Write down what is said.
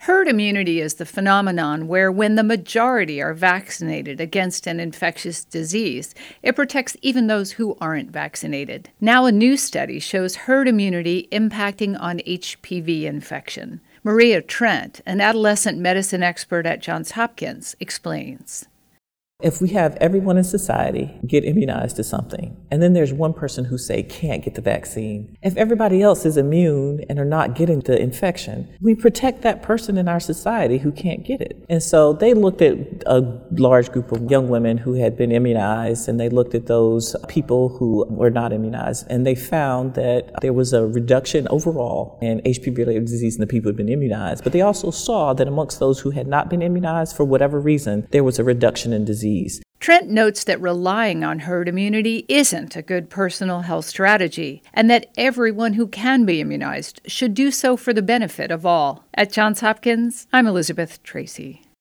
Herd immunity is the phenomenon where, when the majority are vaccinated against an infectious disease, it protects even those who aren't vaccinated. Now, a new study shows herd immunity impacting on HPV infection. Maria Trent, an adolescent medicine expert at Johns Hopkins, explains. If we have everyone in society get immunized to something, and then there's one person who, say, can't get the vaccine, if everybody else is immune and are not getting the infection, we protect that person in our society who can't get it. And so they looked at a large group of young women who had been immunized, and they looked at those people who were not immunized, and they found that there was a reduction overall in HPV-related disease in the people who had been immunized. But they also saw that amongst those who had not been immunized, for whatever reason, there was a reduction in disease. Trent notes that relying on herd immunity isn't a good personal health strategy, and that everyone who can be immunized should do so for the benefit of all. At Johns Hopkins, I'm Elizabeth Tracy.